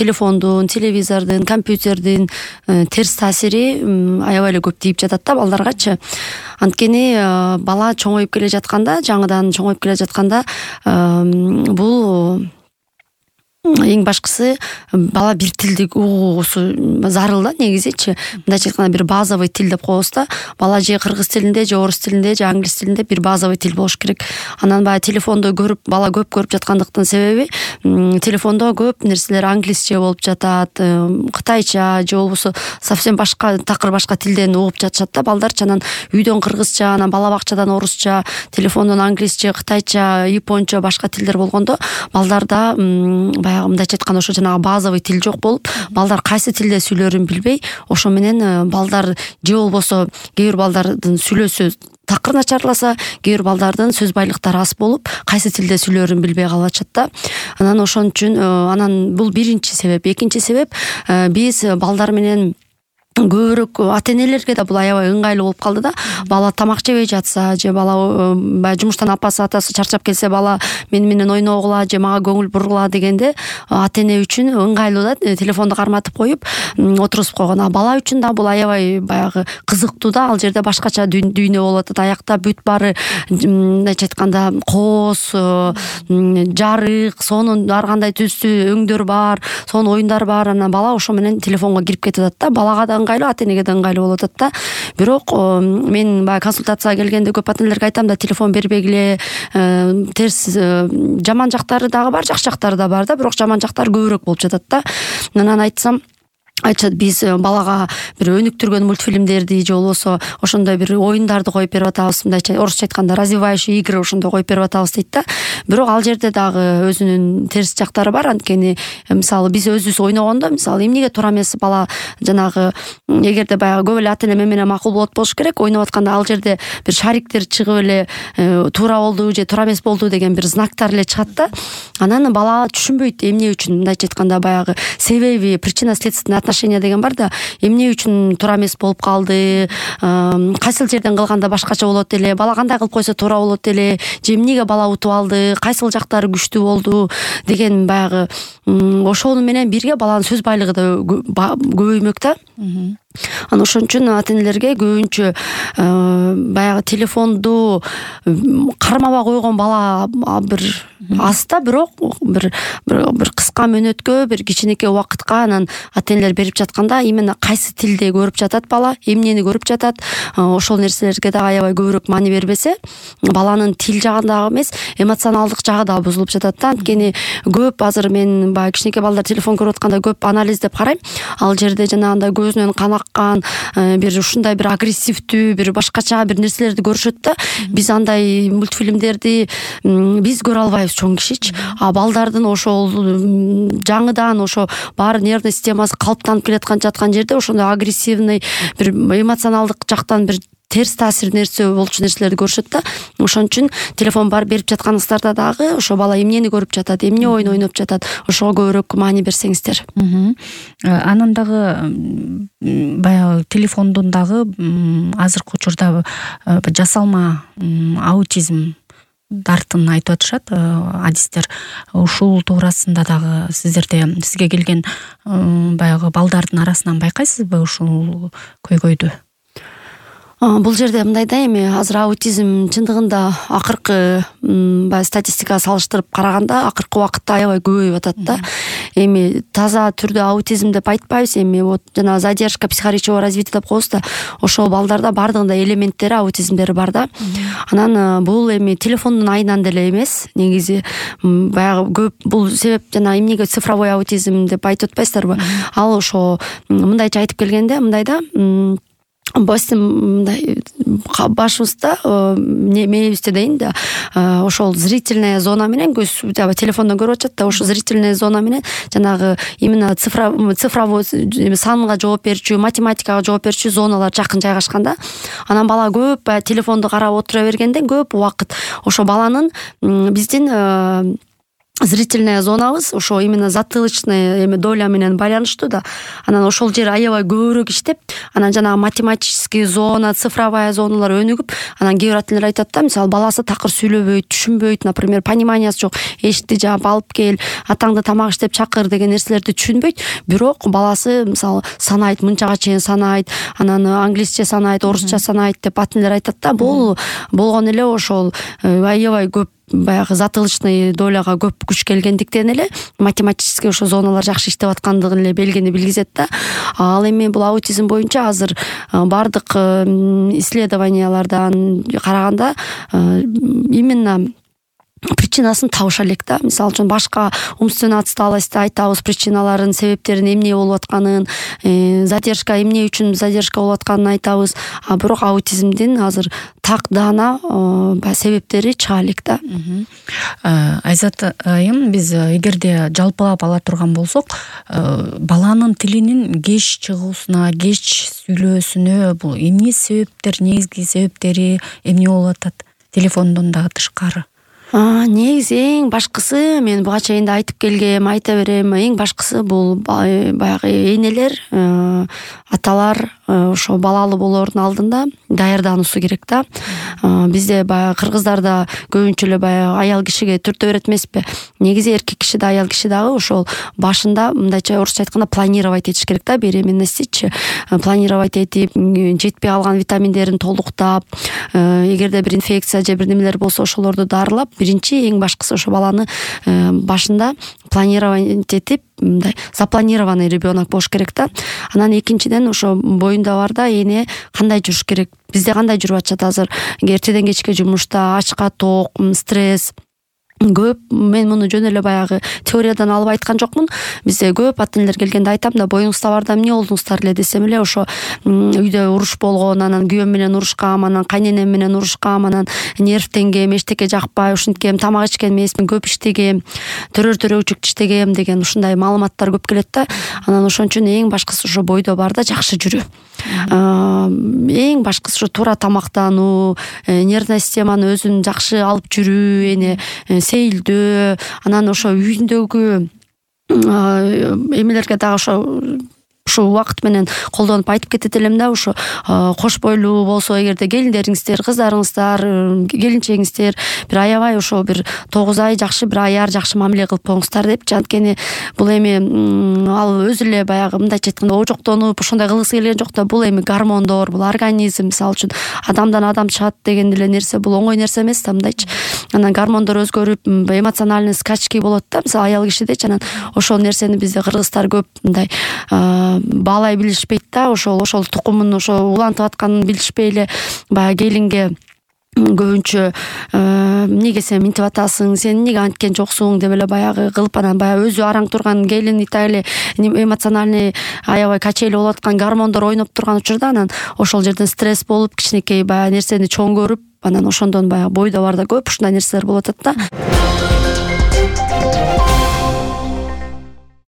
телефондун, телевизордун, компьютердин терс таасири аябай эле көп тийип жатат да балдаргачы. Анткени бала чоңоюп келе жатканда, жаңыдан чоңоюп келе жатканда бул эң башкысы бала бир тилди угуусу зарыл да негизичи. Мындайча айтканда бир базовый тил деп коебуз да. Бала же кыргыз тилинде, же орус тилинде, же англис тилинде бир базовый тил болуш керек. Анан баягы телефондо бала көп көрүп жаткандыктын себеби телефондо көп нерселер англисче болуп жатат, кытайча же болбосо совсем башка такыр башка тилден угуп жатышат да балдарчы. Анан үйдөн кыргызча, анан бала бакчадан орусча, телефондон англисче, кытайча, японча башка тилдер болгондо балдарда мындайча айтканда ошо жанагы базовый тил жок болуп, балдар кайсы тилде сүйлөрүн билбей, ошо менен балдар же болбосо кээ бир балдардын сүйлөөсү такыр начарласа, кээ бир балдардын сөз байлыктары аз болуп, кайсы тилде сүйлөрүн билбей калып атышат да. Анан ошон үчүн анан бул биринчи себеп. Экинчи себеп, биз балдар менен көбүрөөк ата-энелерге да бул аябай ыңгайлуу болуп калды да. Бала тамак жебей жатса, же бала баягы жумуштан апасы атасы чарчап келсе, бала менен ойногула же мага көңүл бургула дегенде ата-эне үчүн ыңгайлуу да, телефонду карматып коюп отургузуп койгон. А бала үчүн да бул аябай баягы кызыктуу да. Ал жерде башкача дүйнө болуп атат. Аякта бүт баары мындайча айтканда кооз, жарык, сонун ар кандай түстүү өңдөр бар, сонун оюндар бар. Анан бала ошо менен телефонго кирип кетип атат да. Балага да ыңгайлуу, ата-энеге да ыңгайлуу болуп атат да. Бирок мен баягы консультацияга келгенде көп ата-энелерге айтам да, телефон бербегиле. Терс жаман жактары дагы бар, жакшы жактары да бар да, бирок жаман жактары көбүрөөк болуп жатат да. Анан айтышат, биз балага бир өнүктүргөн мультфильмдерди же болбосо ошондой бир оюндарды коюп берип атабыз, мындайча орусча айтканда развивающий игры ошондой коюп берип атабыз дейт да. Бирок ал жерде дагы өзүнүн терс жактары бар. Анткени мисалы биз өзүбүз ойногондо, мисалы эмнеге туура эмес бала жанагы эгерде баягы көп эле ата-эне менен макул болот болуш керек, ойноп атканда ал жерде бир шариктер чыгып эле туура болду же туура эмес болду деген бир знактар эле чыгат да. Анан бала түшүнбөйт эмне үчүн, мындайча айтканда баягы себеби, причинно-следственный отношения деген бар да. Эмне үчүн туура эмес болуп калды, кайсыл жерден кылганда башкача болот эле, бала кандай кылып койсо туура болот эле, же эмнеге бала утуп алды, кайсыл жактары күчтүү болду деген баягы ошону менен бирге баланын сөз байлыгы да көбөймөк да. Анан ошон үчүн ата-энелерге көбүнчө баягы телефонду кармабай койгон бала бир аз да, бирок бир кыска мөөнөткө, бир кичинекей убакытка анан ата-энелер берип жатканда именно кайсы тилде көрүп жатат бала, эмнени көрүп жатат, ошол нерселерге да аябай көбүрөөк маани бербесе, баланын тил жагы дагы эмес, эмоционалдык жагы да бузулуп жатат да. Анткени көп азыр мен баягы кичинекей балдар телефон көрүп атканда көп анализ деп карайм. Ал жерде жанагындай көзүнөн кан аккан, бир ушундай бир агрессивдүү, бир башкача бир нерселерди көрүшөт да. Биз андай мультфильмдерди биз көрө албайбыз чоң кишичи. А балдардын ошол жаңыдан ошо баары нервный системасы калыптанып жаткан жерде ошондой агрессивный бир эмоционалдык жактан бир терс таасир нерсе болчу нерселерди көрүшөт да. Ошон үчүн телефон бар берип жатканыңыздарда дагы ошо бала эмнени көрүп жатат, эмне ойун ойноп жатат, ошого көбүрөөк маани берсеңиздер. Анан дагы баягы телефондун дагы азыркы учурда жасалма аутизм дартын айтып атышат адистер. Ушул туурасында дагы сизге келген баягы балдардын арасынан байкайсызбы ушул көйгөйдү? Бул жерде мындай да, эми азыр аутизм чындыгында акыркы баягы статистикага салыштырып караганда акыркы убакытта аябай көбөйүп атат да. Эми таза түрдө аутизм деп айтпайбыз, эми вот жана задержка психоречевого развития деп коебуз да. Ошол балдарда баардыгында элементтери, аутизмдери бар да. Анан бул эми телефондун айынан деле эмес, негизи баягы көп бул себеп жана эмнеге цифровой аутизм деп айтып атпайсыздарбы? Ал ошо мындайча айтып келгенде, мындай да, башыбызда мээбизде дейин да, ошол зрительная зона менен көз телефондон көрүп атышат да, ошо зрительная зона менен жанагы именно цифровой санга жооп берүүчү, математикага жооп берүүчү зоналар жакын жайгашкан да. Анан бала көп телефонду карап отура бергенде көп убакыт ошо баланын биздин зрительная зонабыз ошо именно затылочный доля менен байланыштуу да. Анан ошол жер аябай көбүрөөк иштеп, анан жанагы математический зона, цифровая зоналар өнүгүп, анан кээ бир ата-энелер айтат да, мисалы баласы такыр сүйлөбөйт, түшүнбөйт, например, пониманиясы жок, эшикти жаап алып кел, атаңды тамак иштеп чакыр деген нерселерди түшүнбөйт, бирок баласы мисалы санайт, мынчага чейин санайт, анан англисче санайт, орусча санайт деп ата-энелер айтат да. Бул болгон эле ошол аябай көп баягы затылочный доляга көп күч келгендиктен эле математический ошо зоналар жакшы иштеп аткандыгын эле белгини билгизет да. Ал эми бул аутизм боюнча азыр бардык исследованиялардан караганда именно причинасын табыша элек да. Мисалы үчүн башка умственная отсталость айтабыз, причиналарын, себептерин, эмне болуп атканын, задержка, эмне үчүн задержка болуп атканын айтабыз. А бирок аутизмдин азыр так даана себептери чыга элек да. Айзат айым, биз эгерде жалпылап ала турган болсок, баланын тилинин кеч чыгуусуна, кеч сүйлөөсүнө бул эмне себептер, негизги себептери эмне болуп атат телефондон дагы тышкары? Негизи эң башкысы, мен буга чейин да айтып келгем, айта берем, эң башкысы бул баягы энелер, аталар ошо балалуу болоордун алдында даярдануусу керек да. Бизде баягы кыргыздарда көбүнчө эле баягы аял кишиге түртө берет эмеспи? Негизи эркек киши да аял киши дагы ошол башында мындайча орусча айтканда планировать этиш керек да, беременностьчи планировать этип, жетпей калган витаминдерин толуктап, эгерде бир инфекция же бир немелер болсо ошолорду дарылап, биринчи эң башкысы ошо баланы башында планировать этип, мындай запланированный ребенок болуш керек да. Анан экинчиден ошо боюнда бар да, эне кандай жүрүш керек. Бизде кандай жүрүп атышат азыр? Эртеден кечке жумушта, ачка ток, стресс көп. Мен муну жөн эле баягы теориядан алып айткан жокмун. Бизде көп ата-энелер келгенде айтам да, боюңузда барда эмне болдуңуздар эле десем эле, ошо үйдө уруш болгон, анан күйөөм менен урушкам, анан кайненем менен урушкам, анан нервтенгем, эчтеке жакпай, ушинткем, тамак ичкен эмесмин, көп иштегем, төрөчүк иштегем деген ушундай маалыматтар көп келет да. Анан ошон үчүн эң башкысы ошо бойдо барда жакшы жүрүү. Эң башкысы ошо туура тамактануу, нервный системаны өзүн жакшы алып жүрүү, эне сейилдөө, анан ошо үйүндөгү эмелерге дагы ошо убакыт менен колдонуп айтып кетет элем да. Ошо кош бойлуу болсо, эгерде келиндериңиздер, кыздарыңыздар, келинчегиңиздер бир аябай ошо бир 9 ай жакшы бир аяр жакшы мамиле кылып коюңуздар депчи. Анткени бул эми ал өзү эле баягы мындайча айтканда ожоктонуп ошондой кылгысы келген жок да. Бул эми гормондор, бул организм, мисалы үчүн адамдан адам чыгат деген эле нерсе, бул оңой нерсе эмес да, мындайчы. Анан гормондор өзгөрүп, эмоциональный скачки болот да, мисалы аял кишидечи. Анан ошол нерсени бизде кыргыздар көп мындай баалай билишпейт да. Ошол тукумун ошо улантып атканын билишпей эле баягы келинге көбүнчө эмнеге сен минтип атасың, сен эмнеге анткен жоксуң деп эле баягы кылып, анан баягы өзү араң турган келин итак эле эмоциональный аябай качели болуп аткан, гормондор ойноп турган учурда анан ошол жерден стресс болуп, кичинекей баягы нерсени чоң көрүп, анан ошондон баягы бойдо барда көп ушундай нерселер болуп атат да.